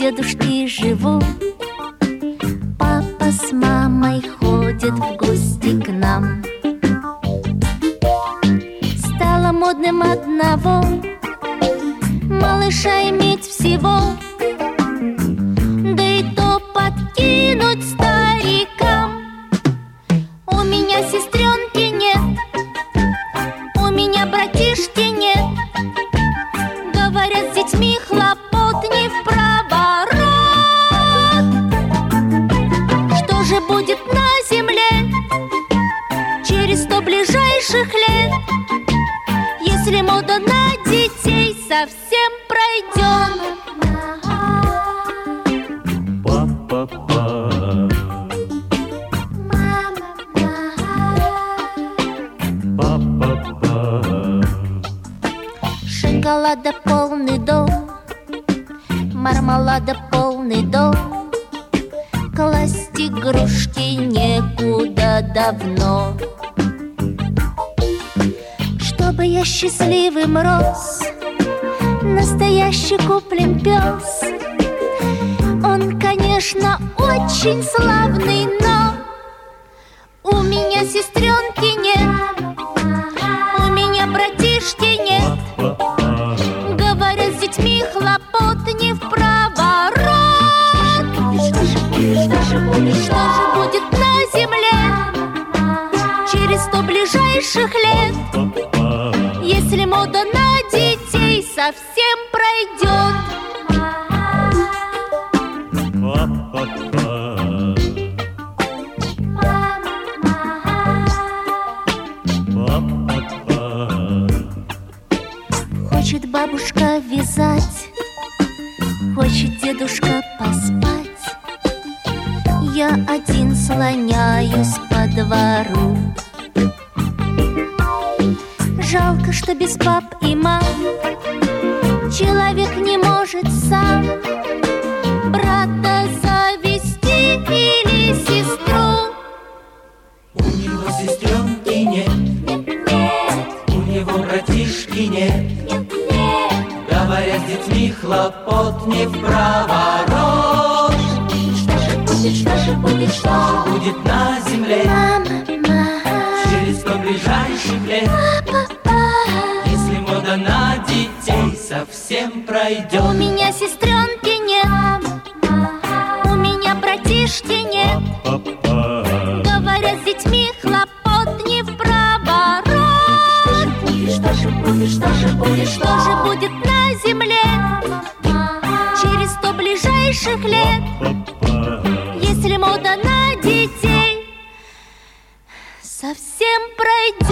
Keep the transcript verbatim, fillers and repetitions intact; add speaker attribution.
Speaker 1: дедушки живу. Папа с мамой ходят в гости к нам. Стало модным одного малыша иметь всего, да и то подкинуть старикам. У меня сестренки нет, у меня братишки нет. Говорят, с детьми хлопот не в проворот. Что же будет на земле через сто ближайших лет, если мода на детей совсем пройдет?
Speaker 2: Па-па-па. Па-па-па.
Speaker 1: Шоколада полный дом, мармелада полный дом. Класть игрушки некуда давно. Чтобы я счастливым рос, настоящий куплен пес. Он, конечно, очень славный, но у меня сестренки нет, у меня братишки нет. Говорят, с детьми хлопот не в проворот. Что же будет, что же будет, что же будет на земле через сто ближайших лет, если мода на детей совсем пройдет? Хочет бабушка вязать, хочет дедушка поспать. Я один слоняюсь по двору. Жалко, что без пап и мам человек не может сам брата завести или сестру.
Speaker 3: У него сестренки нет,
Speaker 1: нет, нет,
Speaker 3: у него братишки нет,
Speaker 1: нет, нет.
Speaker 3: Говорят, с детьми хлопот не в проворот.
Speaker 1: Что же будет, что же будет, что же
Speaker 3: Будет на земле
Speaker 1: мама, мама,
Speaker 3: через сто ближайших лет,
Speaker 1: папа.
Speaker 3: если мода на детей совсем пройдет.
Speaker 1: У меня сестренки нет, у меня братишки нет. Говорят, с детьми хлопот не в проворот. Что же будет, что же будет, что же будет на земле через сто ближайших лет, если мода на детей совсем пройдет?